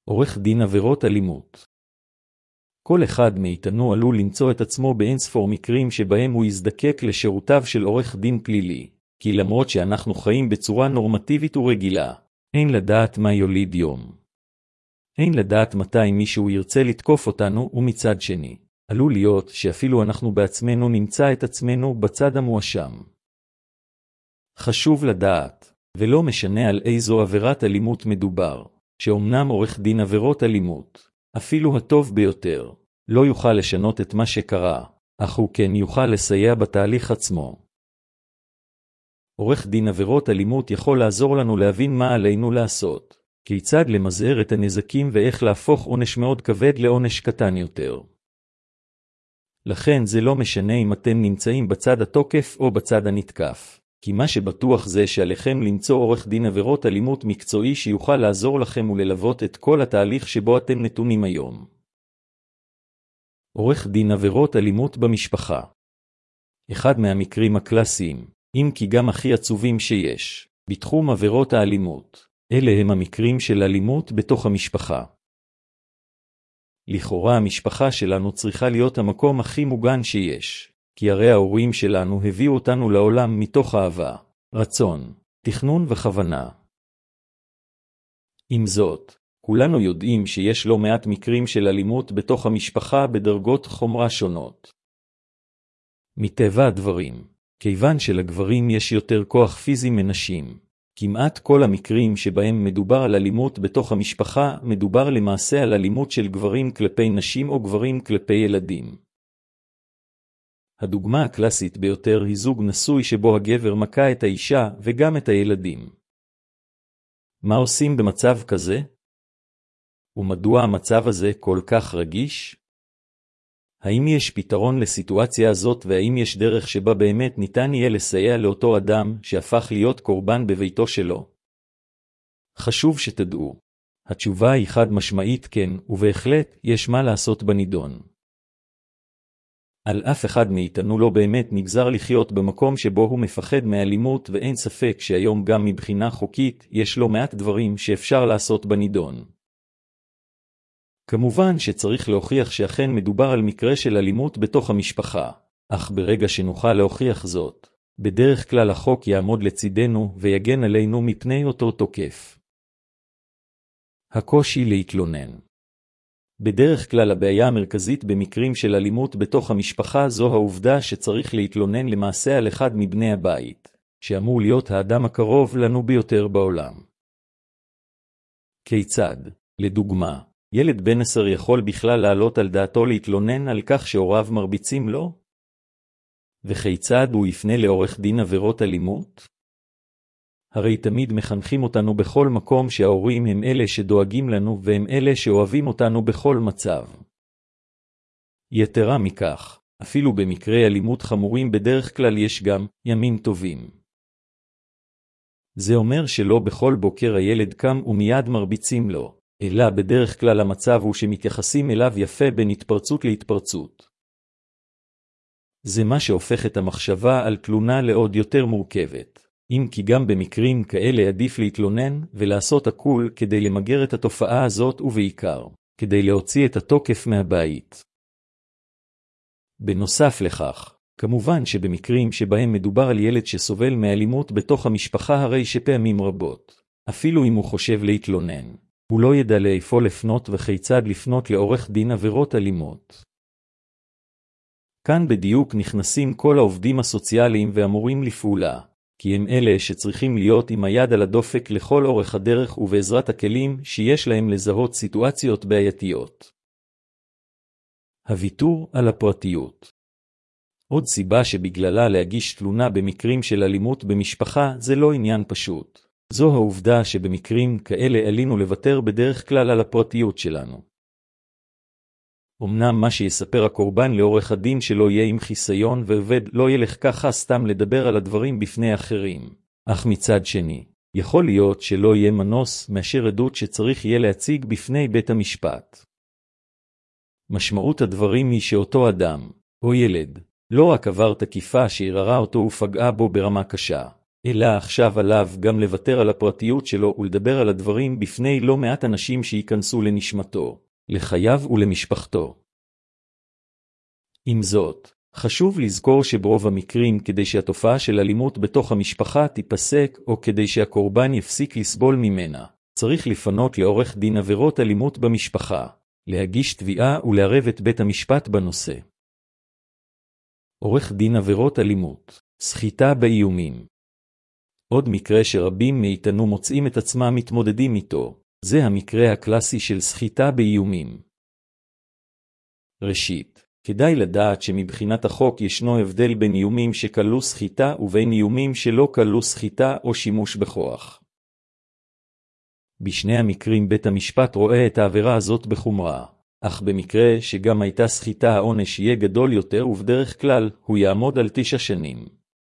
עורך דין עבירות אלימות. כל אחד מאיתנו עלול למצוא את עצמו באינספור מקרים שבהם הוא יזדקק לשירותיו של עורך דין פלילי, כי למרות שאנחנו חיים בצורה נורמטיבית ורגילה, אין לדעת מה יוליד יום. אין לדעת מתי מישהו ירצה לתקוף אותנו, ומצד שני, עלול להיות שאפילו אנחנו בעצמנו נמצא את עצמנו בצד המואשם. חשוב לדעת, ולא משנה על איזו עבירת אלימות מדובר, שאומנם עורך דין עבירות אלימות, אפילו הטוב ביותר, לא יוכל לשנות את מה שקרה, אך הוא כן יוכל לסייע בתהליך עצמו. עורך דין עבירות אלימות יכול לעזור לנו להבין מה עלינו לעשות, כיצד למזער את הנזקים ואיך להפוך עונש מאוד כבד לעונש קטן יותר. לכן זה לא משנה אם אתם נמצאים בצד התוקף או בצד הנתקף, כי מה שבטוח זה שעליכם למצוא עורך דין עבירות אלימות מקצועי שיוכל לעזור לכם וללוות את כל התהליך שבו אתם נתונים היום. עורך דין עבירות אלימות במשפחה. אחד מהמקרים הקלאסיים, אם כי גם הכי עצובים שיש, בתחום עבירות האלימות, אלה הם המקרים של אלימות בתוך המשפחה. לכאורה המשפחה שלנו צריכה להיות המקום הכי מוגן שיש, כי הרי ההורים שלנו הביאו אותנו לעולם מתוך אהבה, רצון, תכנון וכוונה. עם זאת, כולנו יודעים שיש לא מעט מקרים של אלימות בתוך המשפחה בדרגות חומרה שונות. מטבע הדברים, כיוון שלגברים יש יותר כוח פיזי מנשים, כמעט כל המקרים שבהם מדובר על אלימות בתוך המשפחה מדובר למעשה על אלימות של גברים כלפי נשים או גברים כלפי ילדים. הדוגמה הקלאסית ביותר היא זוג נשוי שבו הגבר מכה את האישה וגם את הילדים. מה עושים במצב כזה? ומדוע המצב הזה כל כך רגיש? האם יש פתרון לסיטואציה הזאת והאם יש דרך שבה באמת ניתן יהיה לסייע לאותו אדם שהפך להיות קורבן בביתו שלו? חשוב שתדעו. התשובה היא חד משמעית כן, ובהחלט יש מה לעשות בנידון. על אף אחד מאיתנו לא באמת נגזר לחיות במקום שבו הוא מפחד מאלימות, ואין ספק שהיום גם מבחינה חוקית יש לא מעט דברים שאפשר לעשות בנידון. כמובן שצריך להוכיח שאכן מדובר על מקרה של אלימות בתוך המשפחה, אך ברגע שנוכל להוכיח זאת, בדרך כלל החוק יעמוד לצידנו ויגן עלינו מפני אותו תוקף. הקושי להתלונן. בדרך כלל הבעיה המרכזית במקרים של אלימות בתוך המשפחה זו העובדה שצריך להתלונן למעשה על אחד מבני הבית, שאמור להיות האדם הקרוב לנו ביותר בעולם. כיצד? לדוגמה, ילד בן 10 יכול בכלל לעלות על דעתו להתלונן על כך שהוריו מרביצים לו? וכיצד הוא יפנה לעורך דין עבירות אלימות? הרי תמיד מחנכים אותנו בכל מקום שההורים הם אלה שדואגים לנו והם אלה שאוהבים אותנו בכל מצב. יתרה מכך, אפילו במקרי אלימות חמורים בדרך כלל יש גם ימים טובים. זה אומר שלא בכל בוקר הילד קם ומיד מרביצים לו, אלא בדרך כלל המצב הוא שמתייחסים אליו יפה בין התפרצות להתפרצות. זה מה שהופך את המחשבה על תלונה לעוד יותר מורכבת. אם כי גם במקרים כאלה עדיף להתלונן ולעשות הכל כדי למגר את התופעה הזאת ובעיקר, כדי להוציא את התוקף מהבית. בנוסף לכך, כמובן שבמקרים שבהם מדובר על ילד שסובל מאלימות בתוך המשפחה הרי שפעמים רבות, אפילו אם הוא חושב להתלונן, הוא לא ידע לאיפה לפנות וכיצד לפנות לעורך דין עבירות אלימות. כאן בדיוק נכנסים כל העובדים הסוציאליים ואמורים לפעולה, כי הם אלה שצריכים להיות עם היד על הדופק לכל אורך הדרך ובעזרת הכלים שיש להם לזהות סיטואציות בעייתיות. הוויתור על הפרטיות. עוד סיבה שבגללה להגיש תלונה במקרים של אלימות במשפחה זה לא עניין פשוט. זו העובדה שבמקרים כאלה עלינו לוותר בדרך כלל על הפרטיות שלנו. אמנם מה שיספר הקורבן לעורך הדין שלו יהיה עם חיסיון ועובד לא ילך ככה סתם לדבר על הדברים בפני אחרים. אך מצד שני, יכול להיות שלא יהיה מנוס מאשר עדות שצריך יהיה להציג בפני בית המשפט. משמעות הדברים היא שאותו אדם, או ילד, לא רק עבר תקיפה שערערה אותו ופגעה בו ברמה קשה, אלא עכשיו עליו גם לוותר על הפרטיות שלו ולדבר על הדברים בפני לא מעט אנשים שייכנסו לנשמתו, לחייו ולמשפחתו. עם זאת, חשוב לזכור שברוב המקרים כדי שהתופעה של אלימות בתוך המשפחה תיפסק או כדי שהקורבן יפסיק לסבול ממנה, צריך לפנות לעורך דין עבירות אלימות במשפחה, להגיש תביעה ולערב את בית המשפט בנושא. עורך דין עבירות אלימות, סחיטה באיומים. עוד מקרה שרבים מאיתנו מוצאים את עצמם מתמודדים איתו, זה המקרה הקלאסי של סחיטה באיומים. ראשית, כדאי לדעת שמבחינת החוק ישנו הבדל בין איומים שכללו סחיטה ובין איומים שלא כללו סחיטה או שימוש בכוח. בשני המקרים בית המשפט רואה את העבירה הזאת בחומרה, אך במקרה שגם הייתה סחיטה העונש יהיה גדול יותר ובדרך כלל הוא יעמוד על 9 שנים.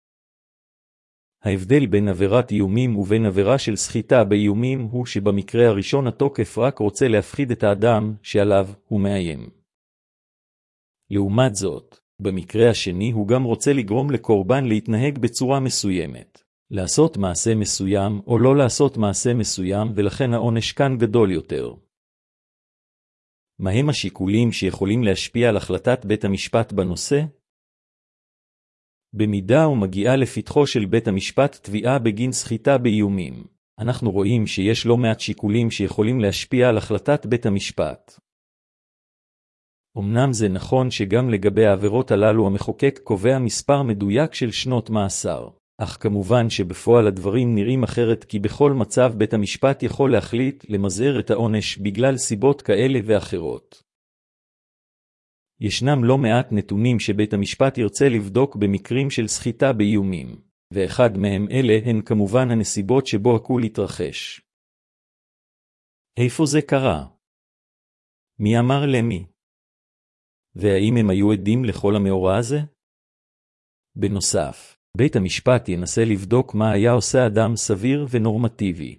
ההבדל בין עבירת איומים ובין עבירה של סחיטה באיומים הוא שבמקרה הראשון התוקף רק רוצה להפחיד את האדם שעליו הוא מאיים. לעומת זאת, במקרה השני הוא גם רוצה לגרום לקורבן להתנהג בצורה מסוימת, לעשות מעשה מסוים או לא לעשות מעשה מסוים, ולכן העונש כאן גדול יותר. מהם השיקולים שיכולים להשפיע על החלטת בית המשפט בנושא? במידה ומגיעה לפתחו של בית המשפט תביעה בגין סחיטה באיומים, אנחנו רואים שיש לא מעט שיקולים שיכולים להשפיע על החלטת בית המשפט. אמנם זה נכון שגם לגבי העבירות הללו המחוקק קובע מספר מדויק של שנות מאסר, אך כמובן שבפועל הדברים נראים אחרת, כי בכל מצב בית המשפט יכול להחליט למזער את העונש בגלל סיבות כאלה ואחרות. ישנם לא מעט נתונים שבית המשפט ירצה לבדוק במקרים של סחיטה באיומים, ואחד מהם אלה הן כמובן הנסיבות שבו הכול התרחש. איפה זה קרה? מי אמר למי? והאם הם היו עדים לכל המאורע הזה? בנוסף, בית המשפט ינסה לבדוק מה היה עושה אדם סביר ונורמטיבי.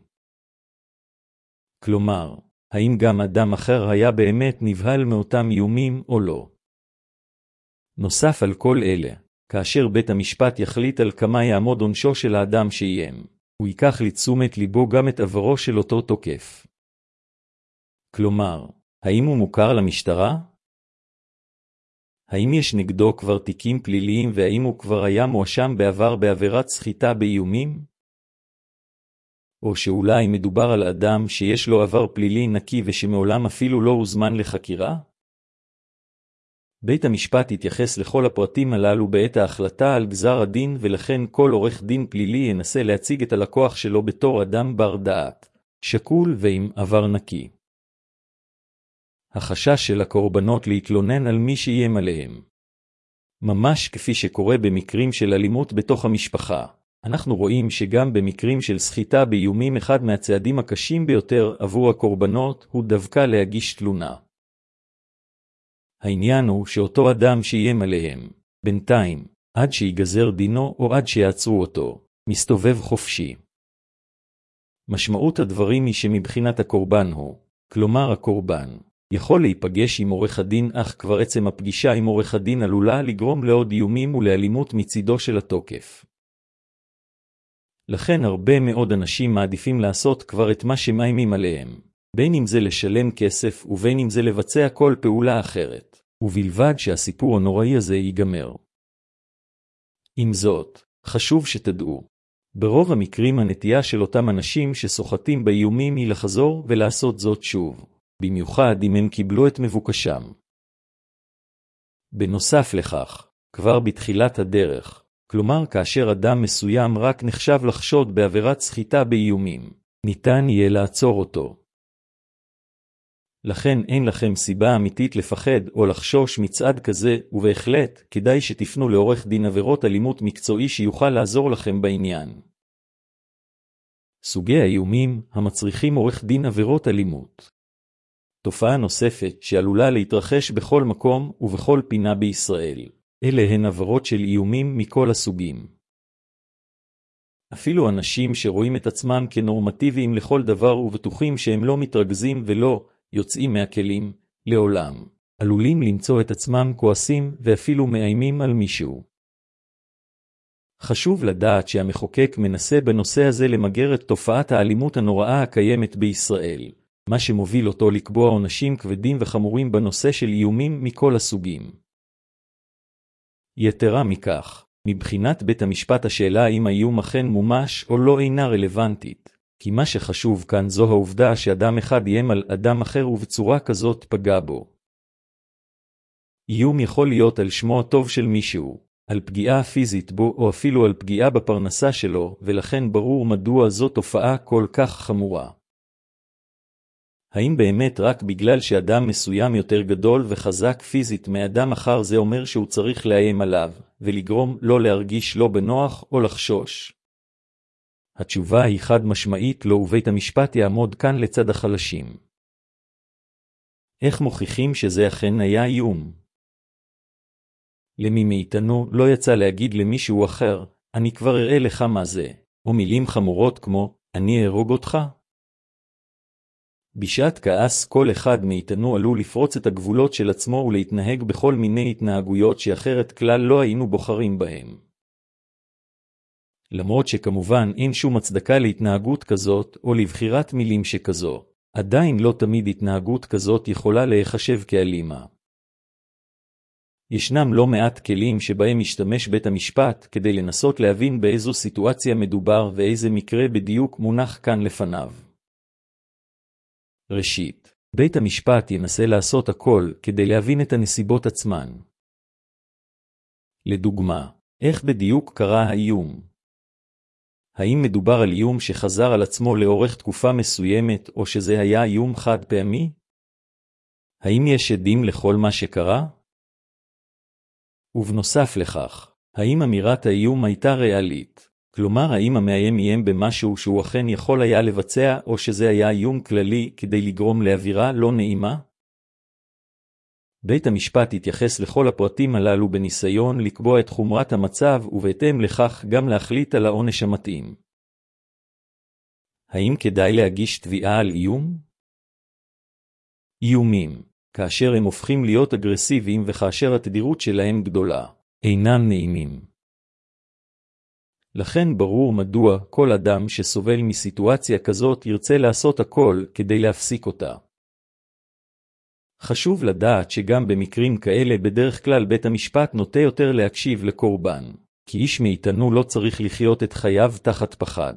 כלומר, האם גם אדם אחר היה באמת נבהל מאותם איומים או לא? נוסף על כל אלה, כאשר בית המשפט יחליט על כמה יעמוד עונשו של האדם שאיים, הוא ייקח לתשומת ליבו גם את עברו של אותו תוקף. כלומר, האם הוא מוכר למשטרה? האם יש נגדו כבר תיקים פליליים, והאם הוא כבר היה מואשם בעבר בעבירת סחיטה באיומים? או שאולי מדובר על אדם שיש לו עבר פלילי נקי ושמעולם אפילו לא הוזמן לחקירה? בית המשפט יתייחס לכל הפרטים הללו בעת ההחלטה על גזר הדין, ולכן כל עורך דין פלילי ינסה להציג את הלקוח שלו בתור אדם בר דעת, שקול ועם עבר נקי. החשש של הקורבנות להתלונן על מי שאיים עליהם. ממש כפי שקורה במקרים של אלימות בתוך המשפחה, אנחנו רואים שגם במקרים של סחיטה באיומים אחד מהצעדים הקשים ביותר עבור הקורבנות הוא דווקא להגיש תלונה. העניין הוא שאותו אדם שאיים עליהם, בינתיים, עד שיגזר דינו או עד שיעצרו אותו, מסתובב חופשי. משמעות הדברים היא שמבחינת הקורבן הוא, כלומר הקורבן, יכול להיפגש עם עורך הדין, אך כבר עצם הפגישה עם עורך הדין עלולה לגרום לעוד איומים ולאלימות מצידו של התוקף. לכן הרבה מאוד אנשים מעדיפים לעשות כבר את מה שמאיימים עליהם, בין אם זה לשלם כסף ובין אם זה לבצע כל פעולה אחרת, ובלבד שהסיפור הנוראי הזה ייגמר. עם זאת, חשוב שתדעו, ברוב המקרים הנטייה של אותם אנשים שסוחטים באיומים היא לחזור ולעשות זאת שוב, במיוחד אם הם קיבלו את מבוקשם. בנוסף לכך, כבר בתחילת הדרך, כלומר כאשר אדם מסוים רק נחשב לחשוד בעבירת סחיטה באיומים, ניתן יהיה לעצור אותו. לכן אין לכם סיבה אמיתית לפחד או לחשוש מצעד כזה, ובהחלט כדאי שתפנו לעורך דין עבירות אלימות מקצועי שיוכל לעזור לכם בעניין. סוגי האיומים המצריכים עורך דין עבירות אלימות. תופעה נוספת שעלולה להתרחש בכל מקום ובכל פינה בישראל, אלה הן עבירות של איומים מכל הסוגים. אפילו אנשים שרואים את עצמם כנורמטיביים לכל דבר ובטוחים שהם לא מתרגזים ולא יוצאים מהכלים לעולם, עלולים למצוא את עצמם כועסים ואפילו מאיימים על מישהו. חשוב לדעת שהמחוקק מנסה בנושא הזה למגר את תופעת האלימות הנוראה הקיימת בישראל, מה שמוביל אותו לקבוע עונשים כבדים וחמורים בנושא של איומים מכל הסוגים. יתרה מכך, מבחינת בית המשפט השאלה אם האיום אכן מומש או לא אינה רלוונטית, כי מה שחשוב כאן זו העובדה שאדם אחד איים על אדם אחר ובצורה כזאת פגע בו. איום יכול להיות על שמו הטוב של מישהו, על פגיעה פיזית בו או אפילו על פגיעה בפרנסה שלו, ולכן ברור מדוע זו תופעה כל כך חמורה. האם באמת רק בגלל שאדם מסוים יותר גדול וחזק פיזית מאדם אחר זה אומר שהוא צריך לאיים עליו, ולגרום לא להרגיש לא בנוח או לחשוש? התשובה היא חד משמעית לא, ובית המשפט יעמוד כאן לצד החלשים. איך מוכיחים שזה אכן היה איום? למי מאיתנו לא יצא להגיד למישהו אחר, אני כבר אראה לך מה זה, או מילים חמורות כמו, אני אהרוג אותך? בשעת כעס כל אחד מאיתנו עלול לפרוץ את הגבולות של עצמו ולהתנהג בכל מיני התנהגויות שאחרת כלל לא היינו בוחרים בהם. למרות שכמובן אין שום הצדקה להתנהגות כזאת או לבחירת מילים שכזו, עדיין לא תמיד התנהגות כזאת יכולה להיחשב כאלימה. ישנם לא מעט כלים שבהם משתמש בית המשפט כדי לנסות להבין באיזו סיטואציה מדובר ואיזה מקרה בדיוק מונח כאן לפניו. ראשית, בית המשפט ינסה לעשות הכל כדי להבין את הנסיבות עצמן. לדוגמה, איך בדיוק קרה האיום? האם מדובר על איום שחזר על עצמו לאורך תקופה מסוימת או שזה היה איום חד פעמי? האם יש עדים לכל מה שקרה? ובנוסף לכך, האם אמירת האיום הייתה ריאלית? כלומר, האם המאיים איים במשהו שהוא אכן יכול היה לבצע, או שזה היה איום כללי כדי לגרום לאווירה לא נעימה? בית המשפט יתייחס לכל הפרטים הללו בניסיון לקבוע את חומרת המצב, ובהתאם לכך גם להחליט על העונש המתאים. האם כדאי להגיש תביעה על איום? איומים, כאשר הם הופכים להיות אגרסיביים וכאשר התדירות שלהם גדולה, אינם נעימים. לכן ברור מדוע כל אדם שסובל מסיטואציה כזאת ירצה לעשות הכל כדי להפסיק אותה. חשוב לדעת שגם במקרים כאלה בדרך כלל בית המשפט נוטה יותר להקשיב לקורבן, כי איש מאיתנו לא צריך לחיות את חייו תחת פחד.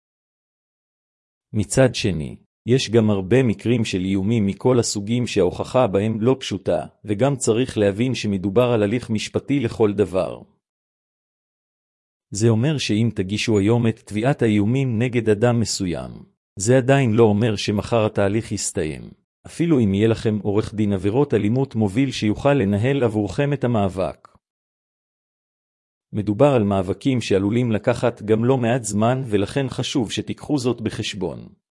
מצד שני, יש גם הרבה מקרים של איומים מכל הסוגים שההוכחה בהם לא פשוטה, וגם צריך להבין שמדובר על הליך משפטי לכל דבר. זה אומר שאם תגישו היום את תביעת האיומים נגד אדם מסוים, זה עדיין לא אומר שמחר התהליך יסתיים. אפילו אם יהיה לכם עורך דין עבירות אלימות מוביל שיוכל לנהל עבורכם את המאבק. מדובר על מאבקים שעלולים לקחת גם לא מעט זמן, ולכן חשוב שתיקחו זאת בחשבון.